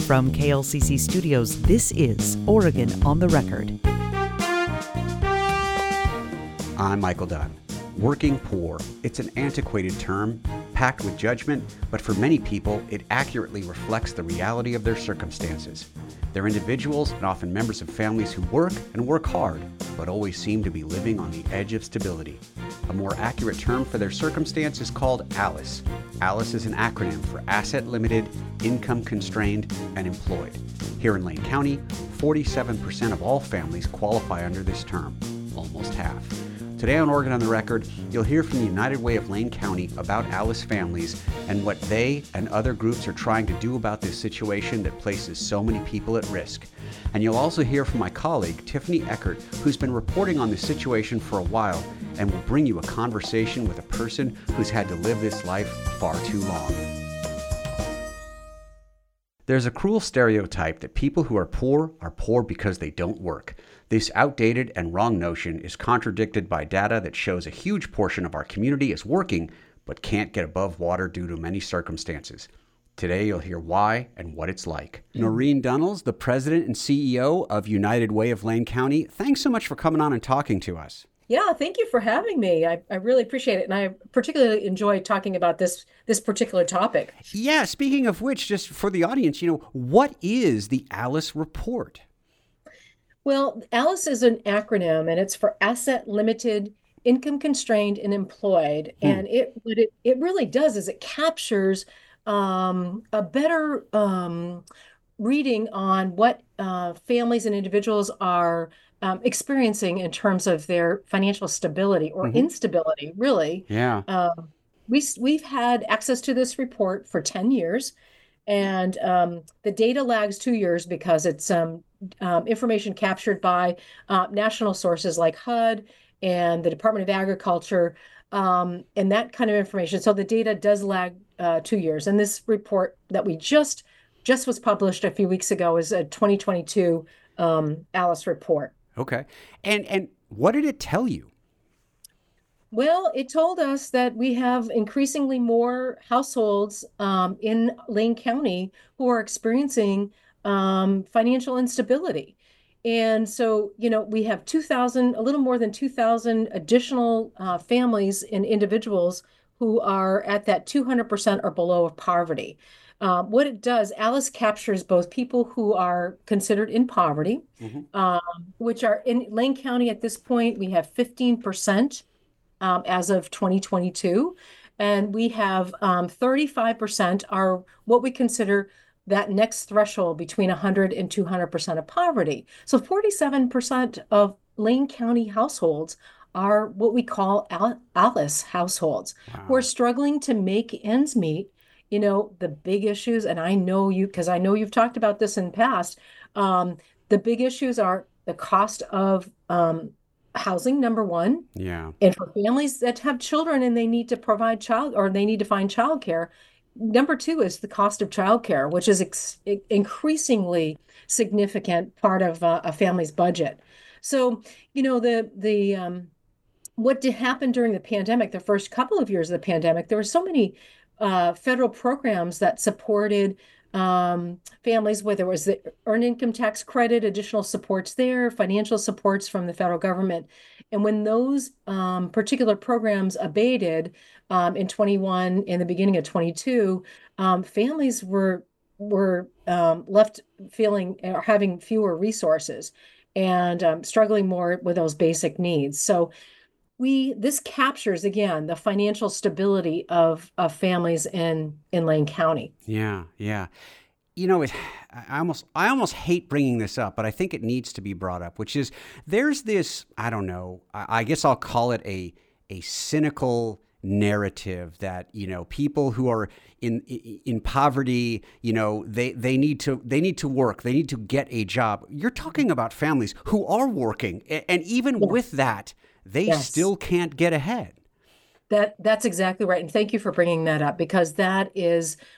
From KLCC Studios, this is Oregon on the Record. I'm Michael Dunn. Working poor. It's an antiquated term, packed with judgment, but for many people, it accurately reflects the reality of their circumstances. They're individuals and often members of families who work and work hard, but always seem to be living on the edge of stability. A more accurate term for their circumstance is called ALICE. ALICE is an acronym for Asset Limited, Income Constrained, and Employed. Here in Lane County, 47% of all families qualify under this term, almost half. Today on Oregon on the Record, you'll hear from the United Way of Lane County about ALICE families and what they and other groups are trying to do about this situation that places so many people at risk. And you'll also hear from my colleague, Tiffany Eckert, who's been reporting on this situation for a while and will bring you a conversation with a person who's had to live this life far too long. There's a cruel stereotype that people who are poor because they don't work. This outdated and wrong notion is contradicted by data that shows a huge portion of our community is working but can't get above water due to many circumstances. Today, you'll hear why and what it's like. Noreen Dunnels, the president and CEO of United Way of Lane County, thanks so much for coming on and talking to us. Yeah, thank you for having me. I really appreciate it. And I particularly enjoy talking about this particular topic. Yeah, speaking of which, just for the audience, what is the ALICE report? Well, ALICE is an acronym, and it's for Asset Limited, Income Constrained, and Employed. And what it really does is it captures a better reading on what families and individuals are experiencing in terms of their financial stability or instability, really. Yeah. We've had access to this report for 10 years, and the data lags 2 years because it's information captured by national sources like HUD and the Department of Agriculture, and that kind of information. So the data does lag 2 years. And this report that we just was published a few weeks ago is a 2022 ALICE report. Okay. And what did it tell you? Well, it told us that we have increasingly more households in Lane County who are experiencing financial instability. And so, we have a little more than 2,000 additional families and individuals who are at that 200% or below of poverty. What it does, ALICE captures both people who are considered in poverty, which are in Lane County at this point. We have 15% as of 2022, and we have 35% are what we consider that next threshold between 100 and 200% of poverty. So 47% of Lane County households are what we call ALICE households, who are struggling to make ends meet. The big issues, and I know you, because I know you've talked about this in the past, the big issues are the cost of housing, number one. Yeah. And for families that have children and they need to provide they need to find childcare. Number two is the cost of childcare, which is increasingly significant part of a family's budget. So, what did happen during the pandemic, the first couple of years of the pandemic, there were so many federal programs that supported families, whether it was the earned income tax credit, additional supports there, financial supports from the federal government. And when those particular programs abated in 21, in the beginning of 22, families were left feeling or having fewer resources and struggling more with those basic needs. So this captures, again, the financial stability of families in Lane County. Yeah. I almost hate bringing this up, but I think it needs to be brought up, which is there's this, I don't know, I guess I'll call it a cynical narrative that, people who are in poverty, they need to work, they need to get a job. You're talking about families who are working, and even with that, they still can't get ahead. That's exactly right. And thank you for bringing that up, because that is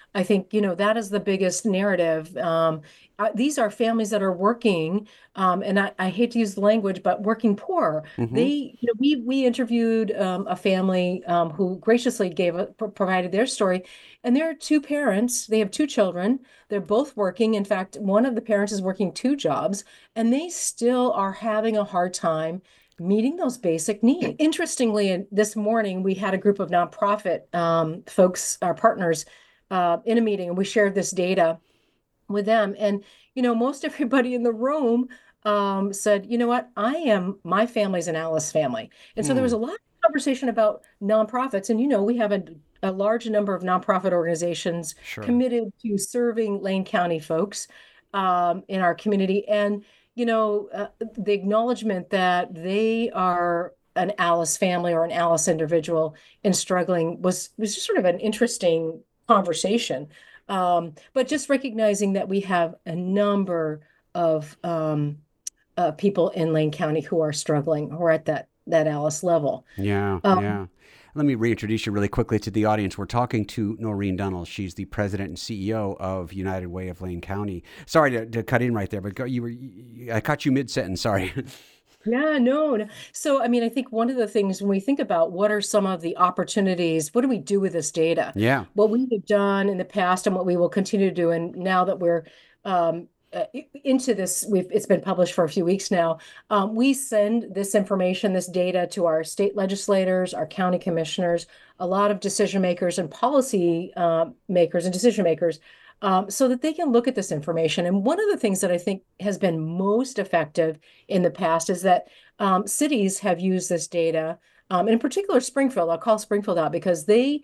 I think, that is the biggest narrative. These are families that are working, and I hate to use the language, but working poor. Hmm. We interviewed a family who graciously provided their story, and there are two parents. They have two children. They're both working. In fact, one of the parents is working two jobs, and they still are having a hard time meeting those basic needs. Interestingly, this morning we had a group of nonprofit folks, our partners, in a meeting, and we shared this data with them. And most everybody in the room said, you know what, my family's an Alice family. And so there was Hmm. a lot of conversation about nonprofits. And we have a large number of nonprofit organizations Sure. committed to serving Lane County folks in our community. And the acknowledgement that they are an Alice family or an Alice individual and struggling was just sort of an interesting conversation. But just recognizing that we have a number of people in Lane County who are struggling, who are at that Alice level. Yeah, Um, yeah. Let me reintroduce you really quickly to the audience. We're talking to Noreen Dunnell. She's the president and CEO of United Way of Lane County. Sorry to cut in right there, but I caught you mid-sentence. Sorry. yeah, no, no. So, I mean, I think one of the things when we think about what are some of the opportunities, what do we do with this data? Yeah. What we have done in the past and what we will continue to do, and now that we're um, into this, it's been published for a few weeks now. We send this information, this data to our state legislators, our county commissioners, a lot of decision makers and policy makers and decision makers, so that they can look at this information. And one of the things that I think has been most effective in the past is that cities have used this data, and in particular Springfield. I'll call Springfield out because they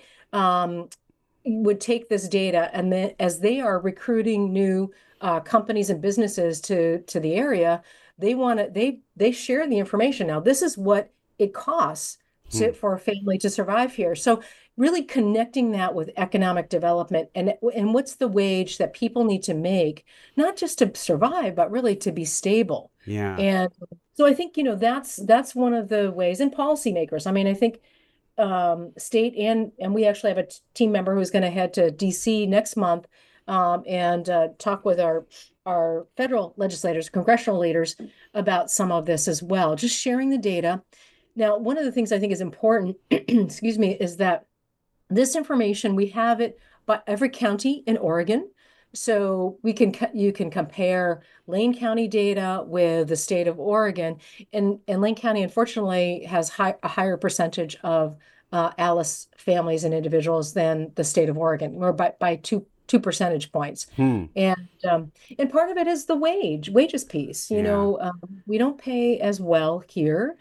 would take this data, and then as they are recruiting new companies and businesses to the area, they share the information. Now, this is what it costs Hmm. for a family to survive here. So really connecting that with economic development and what's the wage that people need to make, not just to survive, but really to be stable. Yeah. And so I think, that's one of the ways. And policymakers. I mean, I think state and we actually have a team member who's going to head to DC next month and talk with our federal legislators, congressional leaders about some of this as well, just sharing the data. Now, one of the things I think is important, excuse me, is that this information, we have it by every county in Oregon. So you can compare Lane County data with the state of Oregon, and Lane County, unfortunately, has a higher percentage of Alice families and individuals than the state of Oregon, or by two percentage points. Hmm. And part of it is the wages piece. Yeah. We don't pay as well here,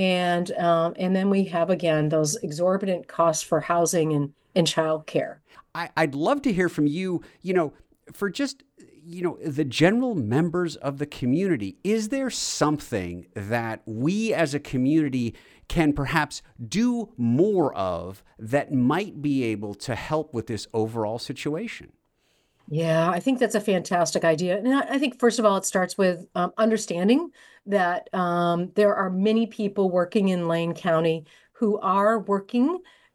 and then we have again those exorbitant costs for housing and childcare. I'd love to hear from you, for just, the general members of the community. Is there something that we as a community can perhaps do more of that might be able to help with this overall situation? Yeah, I think that's a fantastic idea. And I think, first of all, it starts with understanding that there are many people working in Lane County who are working,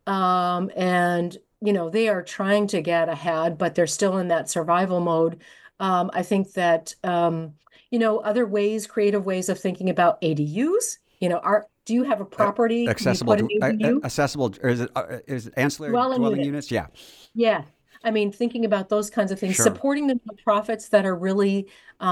and they are trying to get ahead, but they're still in that survival mode. I think that other ways, creative ways of thinking about ADUs. Do you have a property? Can you Accessible, put an ADU? accessible, or is it ancillary Dwelling dwelling unit. units? Yeah, Yeah. I mean, thinking about those kinds of things, sure. supporting the nonprofits that are really,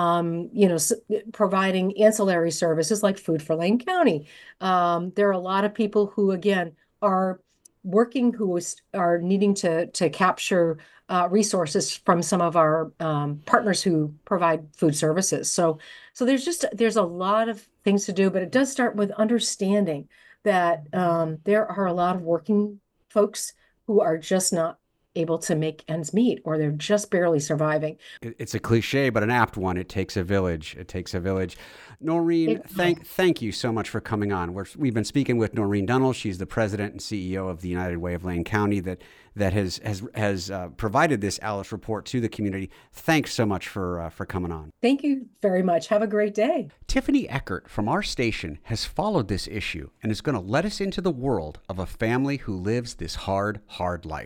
providing ancillary services like Food for Lane County. There are a lot of people who, again, are working are needing to capture resources from some of our partners who provide food services. So there's a lot of things to do, but it does start with understanding that there are a lot of working folks who are just not able to make ends meet, or they're just barely surviving. It's a cliche, but an apt one. It takes a village. It takes a village. Noreen, It, thank you so much for coming on. We've been speaking with Noreen Dunnell. She's the president and CEO of the United Way of Lane County that has provided this Alice report to the community. Thanks so much for coming on. Thank you very much. Have a great day. Tiffany Eckert from our station has followed this issue and is going to let us into the world of a family who lives this hard, hard life.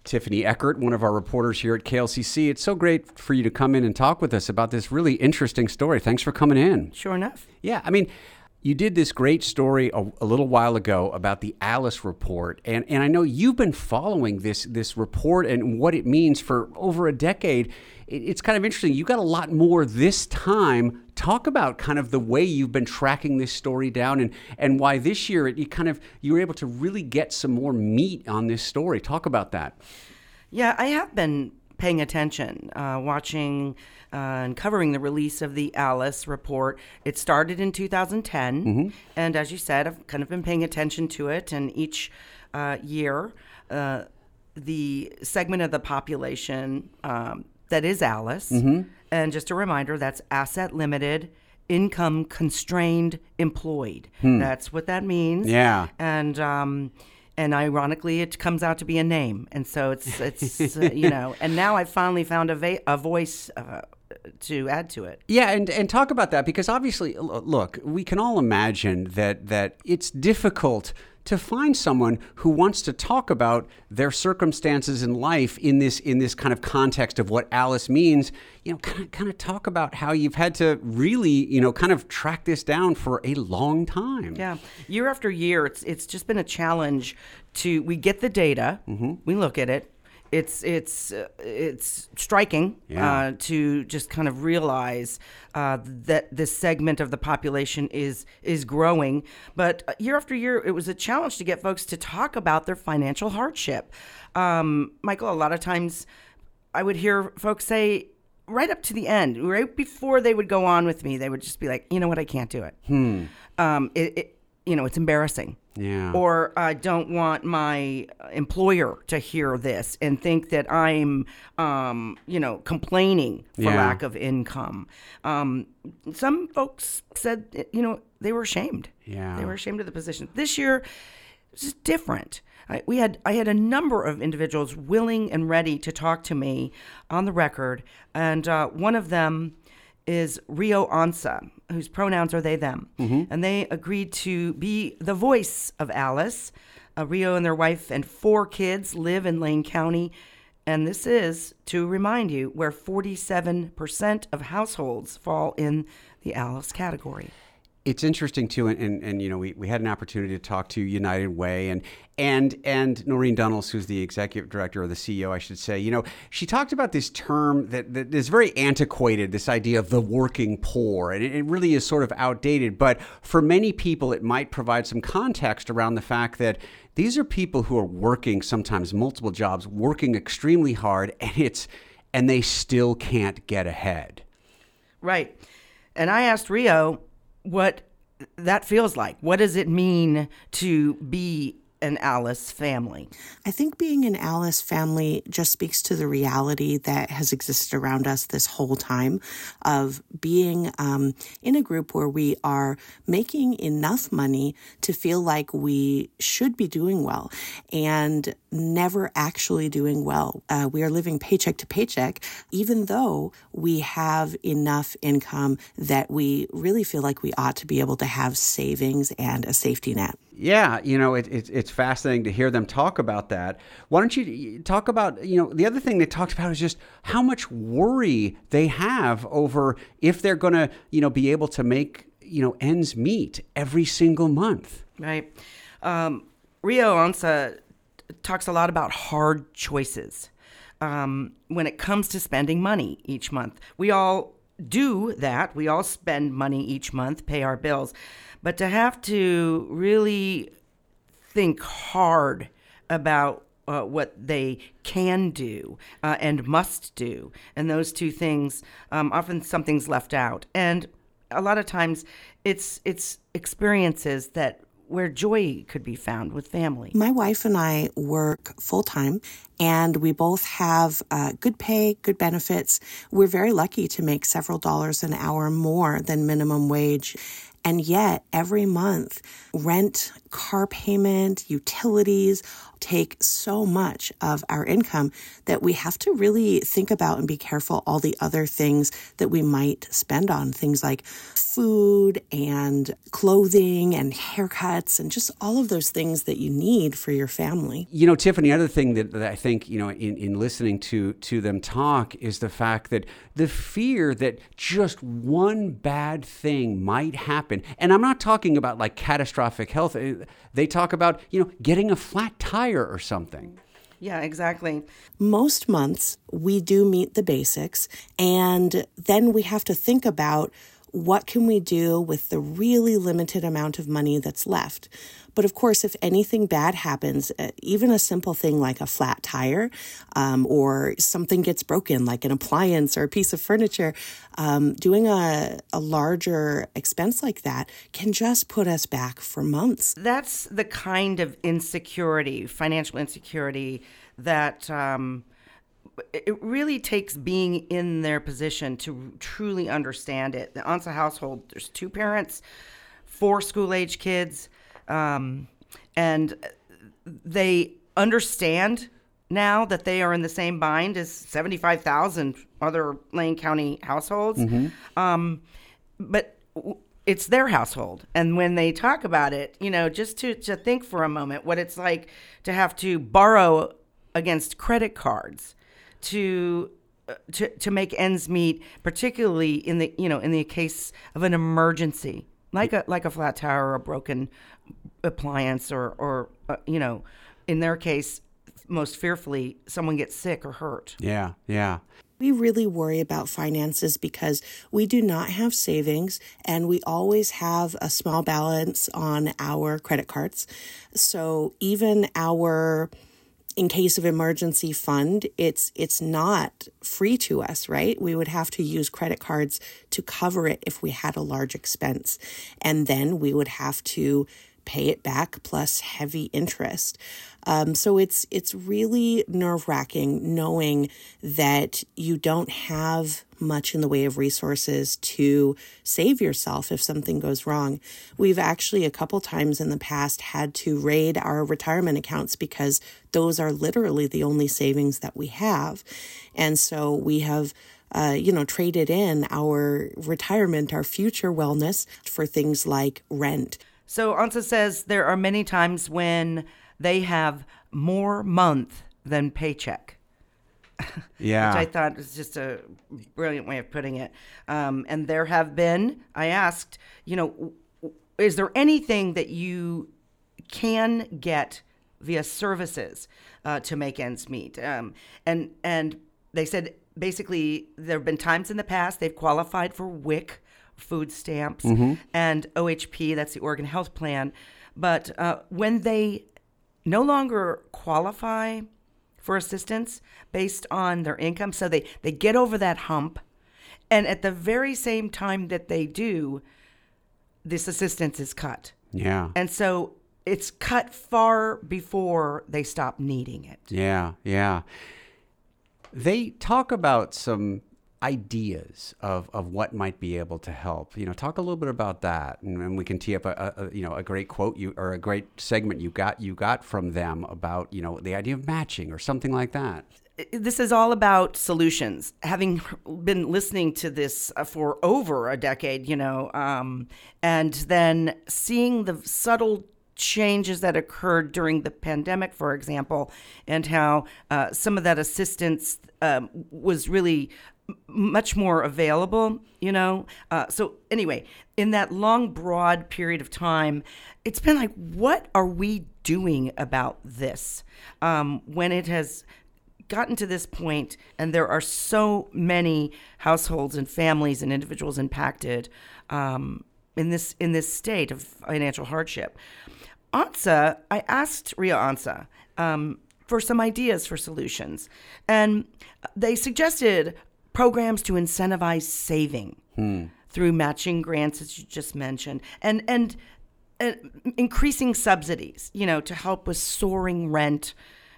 Tiffany Eckert, one of our reporters here at KLCC. It's so great for you to come in and talk with us about this really interesting story. Thanks for coming in. Sure enough. Yeah, I mean, you did this great story a little while ago about the Alice report, and I know you've been following this report and what it means for over a decade. It's kind of interesting. You got a lot more this time. Talk about kind of the way you've been tracking this story down and why this year you were able to really get some more meat on this story. Talk about that. Yeah, I have been paying attention, watching and covering the release of the Alice report. It started in 2010, and as you said, I've kind of been paying attention to it, and each year, the segment of the population that is Alice, and just a reminder, that's asset limited, income constrained, employed. That's what that means. Yeah. And ironically, it comes out to be a name, and so it's And now I've finally found a voice to add to it. Yeah, and talk about that, because obviously, look, we can all imagine that it's difficult to find someone who wants to talk about their circumstances in life in this kind of context of what Alice means. Kind of talk about how you've had to really, kind of track this down for a long time. Yeah, year after year, it's just been a challenge we get the data, we look at it. It's striking to just kind of realize that this segment of the population is growing. But year after year, it was a challenge to get folks to talk about their financial hardship. Michael, a lot of times I would hear folks say, right up to the end, right before they would go on with me, they would just be like, you know what, I can't do it. It's embarrassing. Yeah. Or I don't want my employer to hear this and think that I'm, complaining for lack of income. Some folks said, they were ashamed. Yeah. They were ashamed of the position. This year, it's just different. I had a number of individuals willing and ready to talk to me on the record, and one of them is Rio Ansa, whose pronouns are they, them. And they agreed to be the voice of Alice. Rio and their wife and 4 kids live in Lane County. And this is, to remind you, where 47% of households fall in the Alice category. It's interesting too, and we had an opportunity to talk to United Way and Noreen Dunnels, who's the executive director, or the CEO, I should say. She talked about this term that is very antiquated, this idea of the working poor, and it really is sort of outdated. But for many people, it might provide some context around the fact that these are people who are working sometimes multiple jobs, working extremely hard, and they still can't get ahead. Right, and I asked Rio what that feels like. What does it mean to be an Alice family? I think being an Alice family just speaks to the reality that has existed around us this whole time of being in a group where we are making enough money to feel like we should be doing well and never actually doing well. We are living paycheck to paycheck, even though we have enough income that we really feel like we ought to be able to have savings and a safety net. Yeah, it's fascinating to hear them talk about that. Why don't you talk about, the other thing they talked about is just how much worry they have over if they're going to, be able to make, ends meet every single month. Right. Rio Ansa talks a lot about hard choices when it comes to spending money each month. We all do that. We all spend money each month, pay our bills. But to have to really think hard about what they can do and must do, and those two things, often something's left out. And a lot of times it's experiences where joy could be found with family. My wife and I work full-time, and we both have good pay, good benefits. We're very lucky to make several dollars an hour more than minimum wage. And yet, every month, rent car payment, utilities take so much of our income that we have to really think about and be careful all the other things that we might spend on, things like food and clothing and haircuts and just all of those things that you need for your family. You know, Tiffany, other thing that I think, you know, in listening to them talk is the fact that the fear that just one bad thing might happen. And I'm not talking about like catastrophic health. They talk about, you know, getting a flat tire or something. Yeah, exactly. Most months we do meet the basics, and then we have to think about what can we do with the really limited amount of money that's left. But of course, if anything bad happens, even a simple thing like a flat tire or something gets broken, like an appliance or a piece of furniture, doing a larger expense like that can just put us back for months. That's the kind of insecurity, financial insecurity, that it really takes being in their position to truly understand it. The Ansa household, there's 2 parents, 4 school-age kids, and they understand now that they are in the same bind as 75,000 other Lane County households. Mm-hmm. But it's their household. And when they talk about it, you know, just to think for a moment what it's like to have to borrow against credit cards to make ends meet, particularly in the case of an emergency, like a flat tire or a broken appliance, or in their case, most fearfully, someone gets sick or hurt. Yeah. We really worry about finances because we do not have savings and we always have a small balance on our credit cards. So even our in case of emergency fund, it's not free to us, right? We would have to use credit cards to cover it if we had a large expense. And then we would have to pay it back plus heavy interest. So it's really nerve-wracking knowing that you don't have much in the way of resources to save yourself if something goes wrong. We've actually a couple times in the past had to raid our retirement accounts because those are literally the only savings that we have. And so we have traded in our retirement, our future wellness for things like rent. So Ansa says there are many times when they have more month than paycheck. Yeah. Which I thought was just a brilliant way of putting it. And there have been, I asked, is there anything that you can get via services to make ends meet? And they said basically there have been times in the past they've qualified for WIC, food stamps, and OHP, that's the Oregon Health Plan. But when they no longer qualify for assistance based on their income, so they get over that hump, and at the very same time that they do, this assistance is cut. Yeah. And so it's cut far before they stop needing it. Yeah. They talk about some ideas of what might be able to help. Talk a little bit about that, and we can tee up a great quote or a great segment you got from them about the idea of matching or something like that. This is all about solutions. Having been listening to this for over a decade, and then seeing the subtle changes that occurred during the pandemic, for example, and how some of that assistance was really much more available, So anyway, in that long, broad period of time, it's been like, what are we doing about this? When it has gotten to this point and there are so many households and families and individuals impacted in this state of financial hardship. Ansa, I asked Ria Ansa for some ideas for solutions, and they suggested programs to incentivize saving through matching grants, as you just mentioned, and increasing subsidies, to help with soaring rent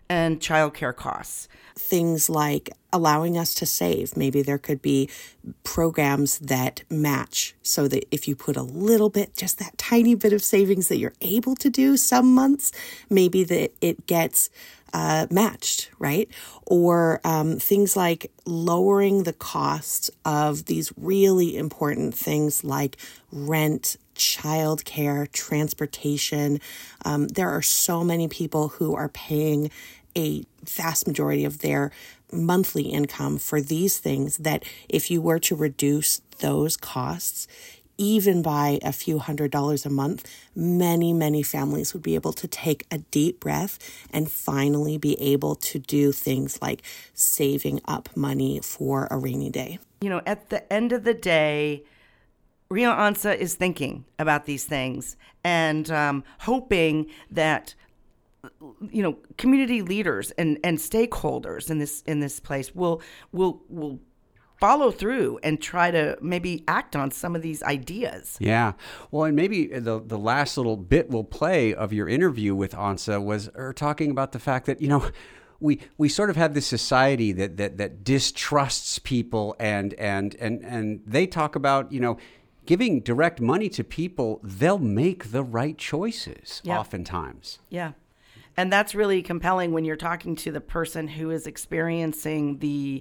and childcare costs. Things like allowing us to save. Maybe there could be programs that match so that if you put a little bit, just that tiny bit of savings that you're able to do some months, maybe that it gets matched, right? Or things like lowering the costs of these really important things like rent, childcare, transportation. There are so many people who are paying a vast majority of their monthly income for these things that if you were to reduce those costs, even by a few $100s a month, many, many families would be able to take a deep breath and finally be able to do things like saving up money for a rainy day. You know, at the end of the day, Rio Ansa is thinking about these things and hoping that, you know, community leaders and stakeholders in this place will follow through and try to maybe act on some of these ideas. Yeah. Well, and maybe the last little bit we'll play of your interview with Ansa was her talking about the fact that, you know, we sort of have this society that distrusts people and they talk about, you know, giving direct money to people, they'll make the right choices oftentimes. Yeah. And that's really compelling when you're talking to the person who is experiencing the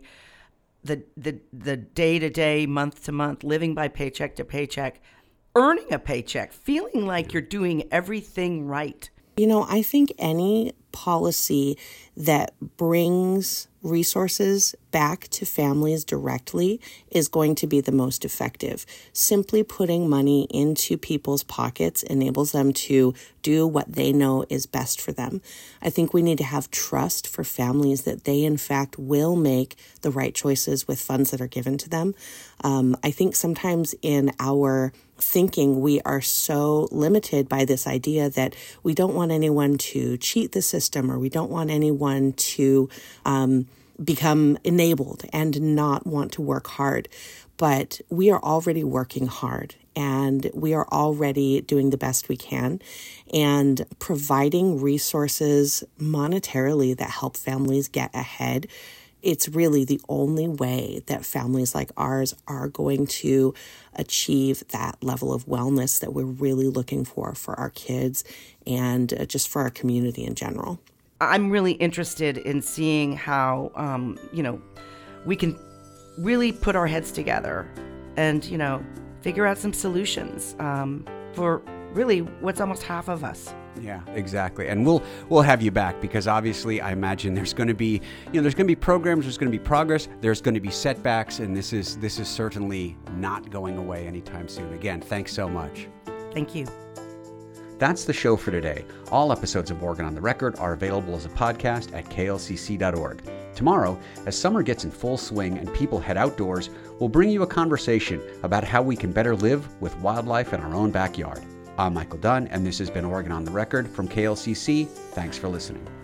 day-to-day, month-to-month, living by paycheck to paycheck, earning a paycheck, feeling like you're doing everything right. You know, I think any policy that brings resources back to families directly is going to be the most effective. Simply putting money into people's pockets enables them to do what they know is best for them. I think we need to have trust for families that they, in fact, will make the right choices with funds that are given to them. I think sometimes in our thinking, we are so limited by this idea that we don't want anyone to cheat the system or we don't want anyone to become enabled and not want to work hard. But we are already working hard and we are already doing the best we can and providing resources monetarily that help families get ahead. It's really the only way that families like ours are going to achieve that level of wellness that we're really looking for our kids and just for our community in general. I'm really interested in seeing how, we can really put our heads together and, figure out some solutions for really what's almost half of us. Yeah, exactly. And we'll have you back because obviously I imagine there's going to be, there's going to be programs, there's going to be progress, there's going to be setbacks, and this is certainly not going away anytime soon. Again, thanks so much. Thank you. That's the show for today. All episodes of Oregon on the Record are available as a podcast at klcc.org. Tomorrow, as summer gets in full swing and people head outdoors, we'll bring you a conversation about how we can better live with wildlife in our own backyard. I'm Michael Dunn, and this has been Oregon on the Record from KLCC. Thanks for listening.